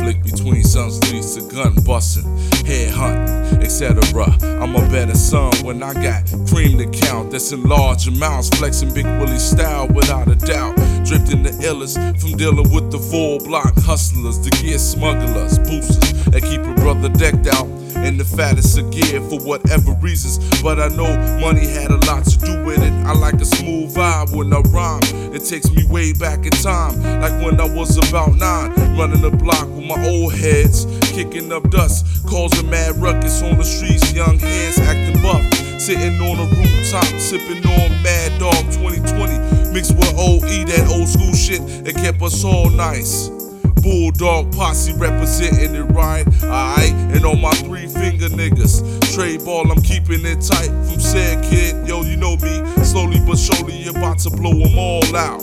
conflict between sons leads to gun busting, head hunting, etc. I'm a better son when I got cream to count that's in large amounts, flexing Big Willie style without a doubt. Dripped in the illest from dealing with the full block hustlers, the gear smugglers, boosters that keep a brother decked out in the fattest of gear for whatever reasons. But I know money had a lot to do with it. I like a smooth vibe when I rhyme. It takes me way back in time, like when I was about 9, running the block with my old heads, kicking up dust, causing mad ruckus on the streets. Young heads acting buff, sitting on a rooftop, sipping on Mad Dog 2020, mixed with OE, that old school shit that kept us all nice. Bulldog posse representing it right, alright, and on my 3-finger niggas. Trade ball, I'm keeping it tight from said kid. Yo, you know me, slowly but surely about to blow them all out.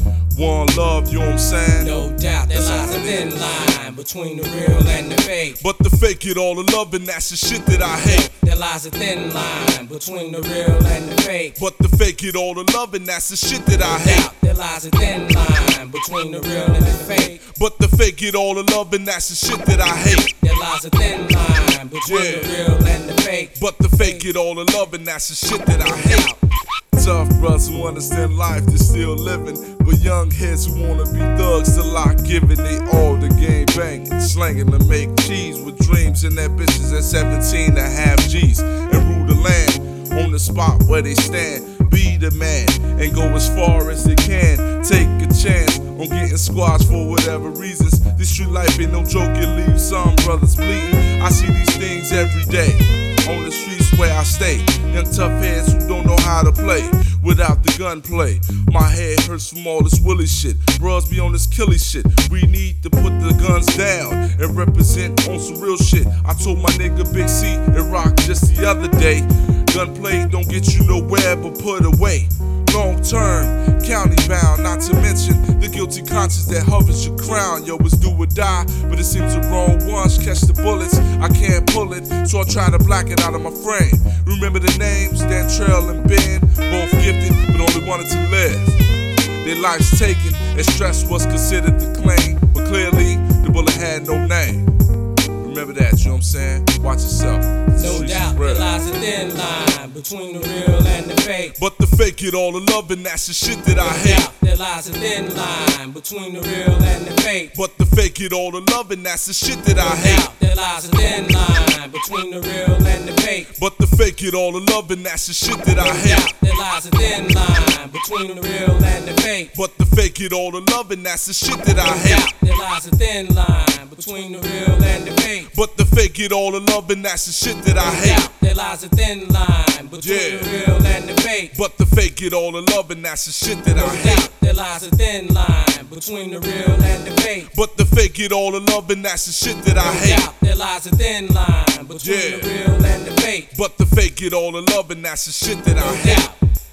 One love, you know what I'm saying? No doubt, there lies a thin line between the real and the fake. But the fake it all the love, and that's the shit that I hate. There lies a thin line between the real and the fake. But the fake it all the love, and that's the shit that I hate. There lies a thin line between the real and the fake. But the fake it all the love, and that's the shit that I hate. There lies a thin line between the real and the fake. But the fake it all the love, and that's the shit that I hate. Tough brothers who understand life, they're still living. But young heads who wanna be thugs, still lock giving. They all the game banging, slanging to make cheese with dreams and ambitions at 17 to have G's. And rule the land on the spot where they stand. Be the man and go as far as they can. Take a chance on getting squashed for whatever reasons. This street life ain't no joke, it leaves some brothers bleeding. I see these things every day on the streets where I stay. Young tough heads who don't know how to play without the gunplay. My head hurts from all this Willie shit. Bros be on this killy shit. We need to put the guns down and represent on some real shit. I told my nigga Big C and Rock just the other day, gunplay don't get you nowhere but put away. Long term, county bound, not to mention the guilty conscience that hovers your crown. Yo, it's do or die, but it seems the wrong ones catch the bullets. I can't pull it, so I try to black it out of my frame. Remember the names, Dantrell and Ben, both gifted, but only wanted to live. Their lives taken, and stress was considered the claim, but clearly the bullet had no name. Remember that, you know what I'm saying? Watch yourself. No doubt, there lies a thin line between the real and the fake. But the fake it all the love, and that's the shit that I hate. There lies a thin line between the real and the fake. But the fake it all the love, and that's the shit that I hate. There lies a thin line between the real and the fake. But the fake it all the love, and that's the shit that I hate. There lies a thin line between the real and the fake. But the fake it all the love, and that's the shit that I hate. There lies a thin line between the real and the fake. But the fake it all the love, and that's the shit that I hate. There lies a thin line between the real and the fake. But the fake it all the love, and that's the shit that I hate. There lies a thin line between the real and the fake. But the fake it all the love, and that's the shit that I hate. There lies a thin line between the real and the fake. But the fake it all the love, and that's the shit that I hate.